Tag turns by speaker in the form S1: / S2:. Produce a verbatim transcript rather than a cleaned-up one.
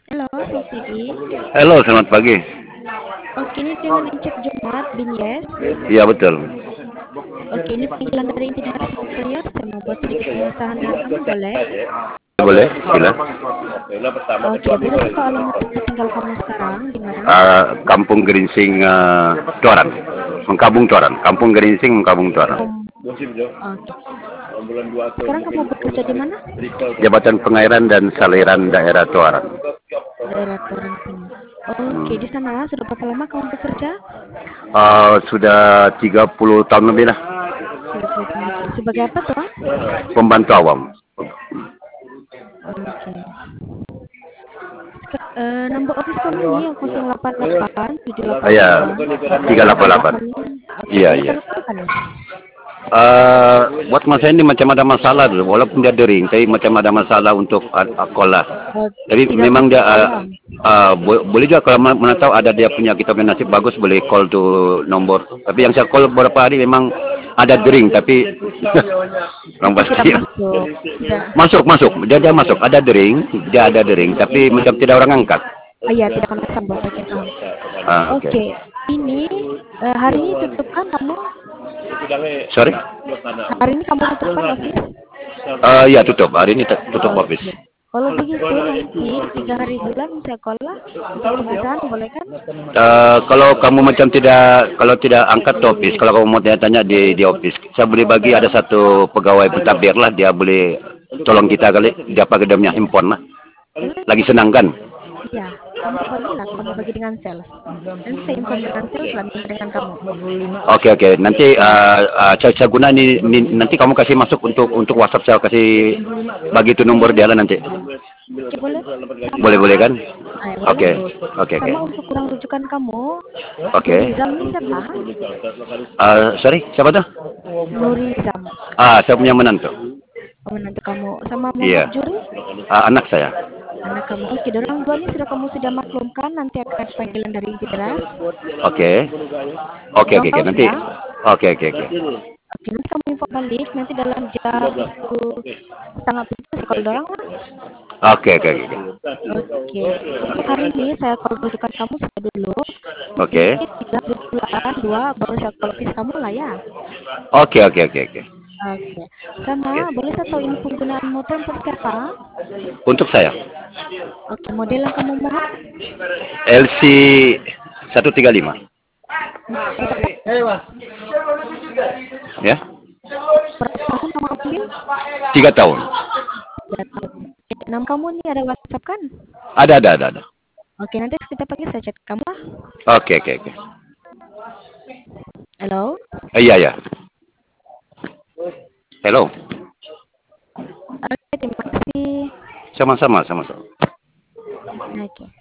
S1: Halo, selamat pagi.
S2: Halo, selamat pagi.
S1: Oke, ini dengan Encik Jumat bin Yes.
S2: Iya betul.
S1: Oke, ini panggilan dari Intidarasi Player. Saya mau buat sedikit pengesahan dengan kamu, boleh?
S2: Boleh, sila.
S1: Oke, boleh satu alamat tempat tinggal kamu sekarang, di mana?
S2: Uh, Kampung Geringsing, uh, Tuaran. Mengkabung Tuaran. Kampung Geringsing, Mengkabung Tuaran.
S1: Kom Oke. Sekarang kamu bekerja di mana?
S2: Jabatan Pengairan dan Saliran Daerah Tuaran.
S1: Daerah Toran sini. Oke,
S2: Hmm.
S1: di sana sudah berapa lama kamu bekerja?
S2: Uh, sudah tiga puluh tahun lebih lah.
S1: tiga puluh tahun lebih. Sebagai apa tuh?
S2: Pembantu awam.
S1: Oke. Sek- eh, nomor office kamu ini yang nol delapan delapan tujuh delapan
S2: Iya,
S1: dua
S2: tiga delapan delapan.
S1: Oke,
S2: Iya,
S1: boleh
S2: iya.
S1: telepon kan nih?
S2: Uh, buat masa ini macam ada masalah dulu, walaupun dia dering, tapi macam ada masalah untuk uh, call lah.
S1: Oh,
S2: Jadi
S1: tidak
S2: memang
S1: masuk
S2: dia uh,
S1: malam.
S2: uh, bo boleh juga kalau ma- mana tahu ada dia punya kita punya nasib bagus boleh call to nomor. Tapi yang saya call beberapa hari memang ada dering, tapi orang
S1: Itu tidak
S2: pasti
S1: masuk. Tidak.
S2: masuk masuk dia dia masuk ada dering, dia ada dering, tapi macam tidak orang angkat.
S1: Oh iya, tidak akan sambung. Oke, paham.
S2: Ah, oke.
S1: Oke, ini eh, hari ini tutup kan kamu?
S2: Sorry?
S1: Hari ini kamu tutup kan office?
S2: Uh, ya tutup hari ini t- tutup office.
S1: Oke. Kalau begitu nanti tiga hari bulan saya call lah untuk pengesahan, boleh kan?
S2: Uh, kalau kamu macam tidak kalau tidak angkat ke office, kalau kamu mau tanya-tanya di di office, saya boleh bagi ada satu pegawai pentabir lah, dia boleh tolong kita kali, dia pakai dia punya handphone lah.
S1: Boleh,
S2: Lagi
S1: boleh.
S2: senang kan?
S1: Iya, kamu bagilah, kamu bagi dengan sales. Nanti saya inform dengan sales lah minta dengan kamu.
S2: Oke oke, nanti uh, uh, saya, saya guna ini, ini nanti kamu kasih masuk untuk untuk WhatsApp, saya kasih bagi itu nomor dia lah nanti.
S1: Oke, boleh.
S2: Boleh
S1: Sama.
S2: boleh kan?
S1: Ah, ya, boleh.
S2: Oke oke oke.
S1: Sama untuk kurang rujukan kamu,
S2: Oke.
S1: Nurizam ini siapa?
S2: Uh, sorry, siapa tuh?
S1: Nurizam.
S2: Ah, saya punya menantu.
S1: Oh, menantu kamu. Sama
S2: Iya.
S1: Muhammad Juri?
S2: Uh, anak saya.
S1: Anak kamu. Oke, dorang dua ini sudah kamu sudah maklumkan, nanti akan ada panggilan dari Intidras.
S2: Oke. Oke
S1: Dorang
S2: oke oke
S1: tahu
S2: nanti.
S1: sudah?
S2: Oke oke oke.
S1: Oke, nanti kamu info balik, nanti dalam jam sepuluh setengah tujuh saya call dorang lah.
S2: Oke oke oke.
S1: Oke, untuk hari ini saya call rujukan kamu sudah dulu.
S2: Oke.
S1: Nanti tiga bulan dua baru saya call office kamu lah ya.
S2: Oke oke oke oke.
S1: Oke, sama boleh saya tahu ini penggunaan motor untuk siapa?
S2: Untuk saya.
S1: Oke, model yang kamu mau?
S2: L C seratus tiga puluh lima. Ya.
S1: Berapa tahun kamu ambil?
S2: Tiga tahun.
S1: Tiga tahun. Eh, Nama kamu ini ada WhatsApp kan?
S2: Ada ada ada ada.
S1: Oke, nanti kita pakai saya chat kamu lah.
S2: Oke oke oke.
S1: Halo?
S2: Eh, iya ya. Hello.
S1: Oke, terima kasih.
S2: Sama-sama sama-sama.
S1: Oke.